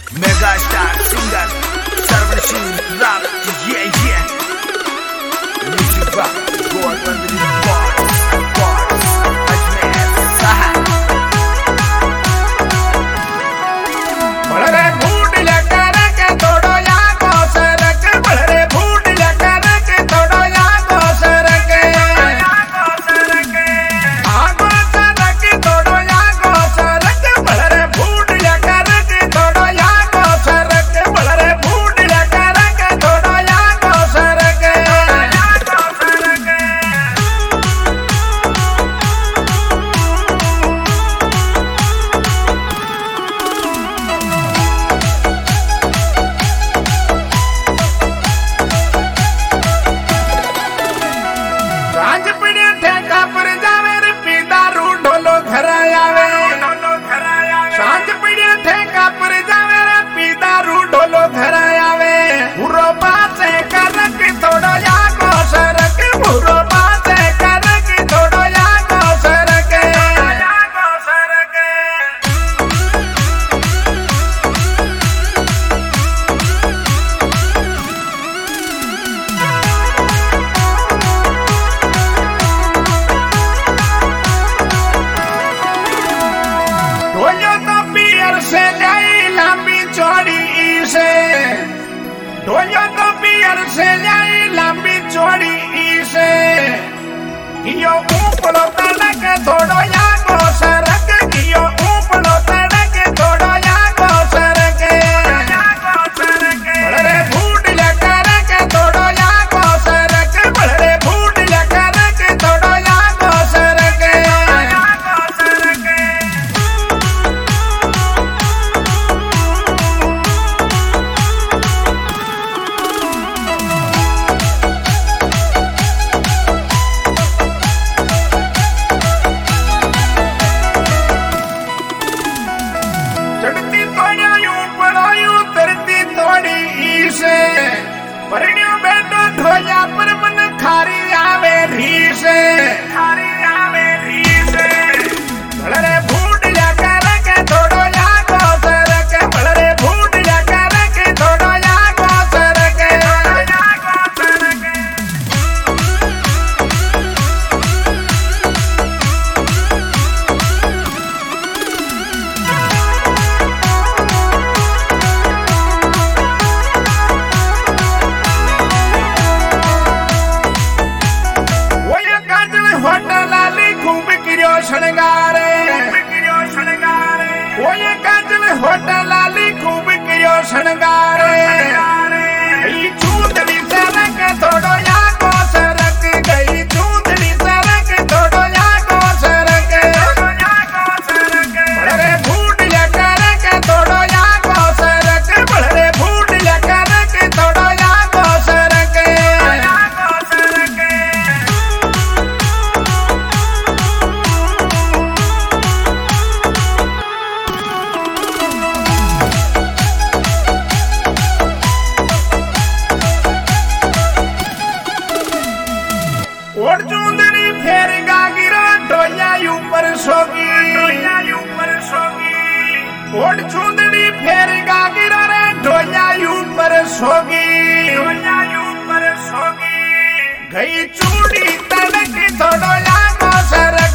mega star singer Sarwan Singh राग ये music बा गोलबंद बॉस अजमेर साहब बड़े फूट लकर के थोड़ो या गोसर के बड़े फूट लकर के थोड़ो या गोसर के आगो सर के थोड़ो या गोसर के बड़े फूट लकर के थोड़ो या गोसर के बड़े फूट लकर के थोड़ो या गोसर के राज पड़े ठेका पर जावे रे पीदा रू ढोलो घर आवे सांझ पड़े ठेका पर जावे रे पीदा रू ढोलो घर आवे बुरो बात कर के थोड़ो या गोसर के बुरो बात कर के थोड़ो या गोसर के ढोलो तो पियर से लाई लंबी चौड़ी से ढोलो तो पियर से लाई लंबी चौड़ी से यो ऊपलो तड़क थोड़ो या गोसर के यो ऊपलो तड़क थोड़ो या गोसर के बड़े फूट लकर के थोड़ो या गोसर के बड़े फूट लकर के थोड़ो या गोसर के चढ़ती तोड़ा यूं पड़ायू तरती तोड़ी से परिण्यो बैठो ढोया पर मन खारी आवे री से बड़े फूट लकर के थोड़ो या गोसर के बड़े फूट लकर के थोड़ो या गोसर के वो ये काजल होटल आली खूब किरो शृंगारे वो ये काजल होटल आली खूब किरो शृंगारे गई चूंदड़ी सरक थोड़ो या गोसर के गई चूंदड़ी सरक थोड़ो या गोसर के बड़े फूट लकर के थोड़ो या गोसर के बड़े फूट लकर के थोड़ो या गोसर के ओढ़ चूंदड़ी फेर गागिरा ढोया ऊपर सोगी ओढ़ चूंदड़ी फेर गागिरा रे ढोया ऊपर सोगी गई चूड़ी तड़क थोड़ो या गोसर